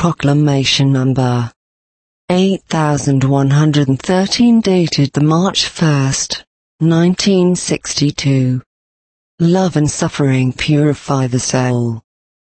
Proclamation number 8113 dated the March 1st, 1962. Love and suffering purify the soul.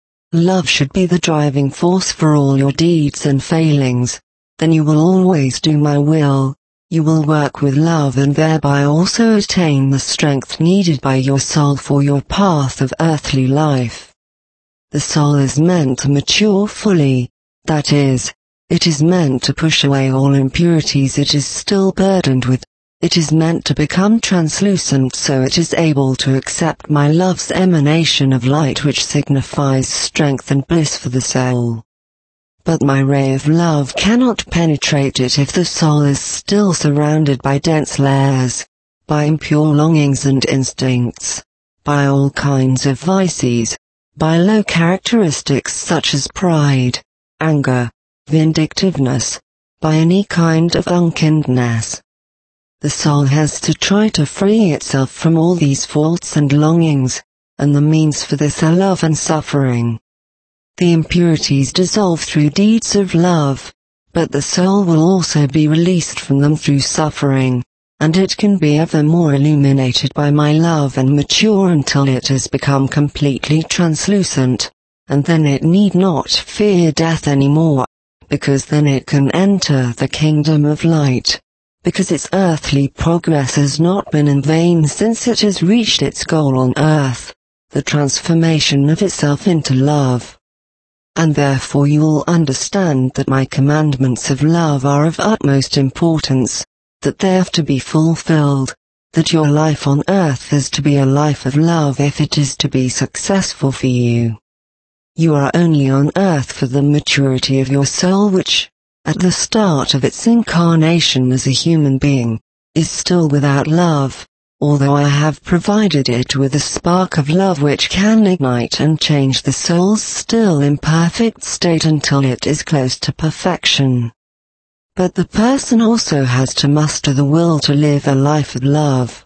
Love should be the driving force for all your deeds and failings, then you will always do my will. You will work with love and thereby also attain the strength needed by your soul for your path of earthly life. The soul is meant to mature fully, that is, it is meant to push away all impurities it is still burdened with. It is meant to become translucent so it is able to accept my love's emanation of light, which signifies strength and bliss for the soul. But my ray of love cannot penetrate it if the soul is still surrounded by dense layers, by impure longings and instincts, by all kinds of vices, by low characteristics such as pride, anger, vindictiveness, by any kind of unkindness. The soul has to try to free itself from all these faults and longings, and the means for this are love and suffering. The impurities dissolve through deeds of love, but the soul will also be released from them through suffering, and it can be ever more illuminated by my love and mature until it has become completely translucent, and then it need not fear death anymore, because then it can enter the kingdom of light, because its earthly progress has not been in vain since it has reached its goal on earth, the transformation of itself into love. And therefore you will understand that my commandments of love are of utmost importance, that they have to be fulfilled, that your life on earth is to be a life of love if it is to be successful for you. You are only on earth for the maturity of your soul, which, at the start of its incarnation as a human being, is still without love, although I have provided it with a spark of love which can ignite and change the soul's still imperfect state until it is close to perfection. But the person also has to muster the will to live a life of love.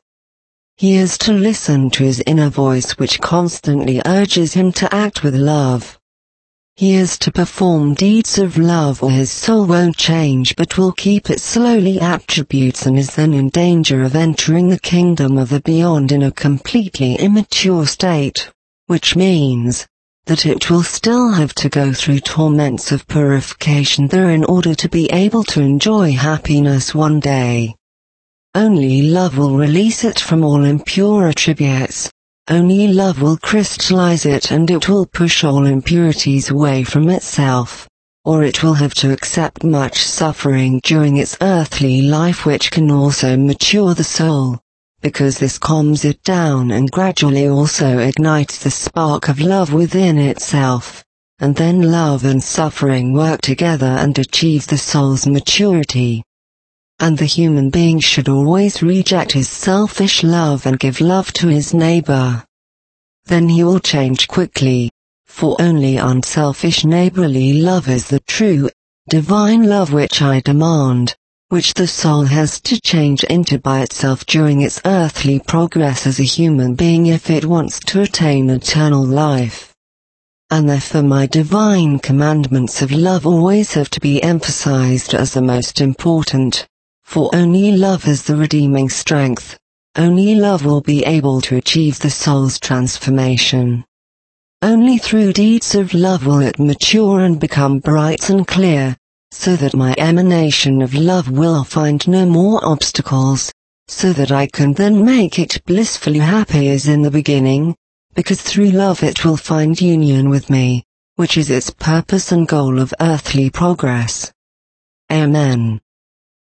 He is to listen to his inner voice which constantly urges him to act with love. He is to perform deeds of love or his soul won't change but will keep its slowly attributes and is then in danger of entering the kingdom of the beyond in a completely immature state, which means that it will still have to go through torments of purification there in order to be able to enjoy happiness one day. Only love will release it from all impure attributes. Only love will crystallize it and it will push all impurities away from itself, or it will have to accept much suffering during its earthly life, which can also mature the soul, because this calms it down and gradually also ignites the spark of love within itself, and then love and suffering work together and achieve the soul's maturity. And the human being should always reject his selfish love and give love to his neighbor. Then he will change quickly, for only unselfish neighborly love is the true, divine love which I demand, which the soul has to change into by itself during its earthly progress as a human being if it wants to attain eternal life. And therefore my divine commandments of love always have to be emphasized as the most important. For only love is the redeeming strength, only love will be able to achieve the soul's transformation. Only through deeds of love will it mature and become bright and clear, so that my emanation of love will find no more obstacles, so that I can then make it blissfully happy as in the beginning, because through love it will find union with me, which is its purpose and goal of earthly progress. Amen.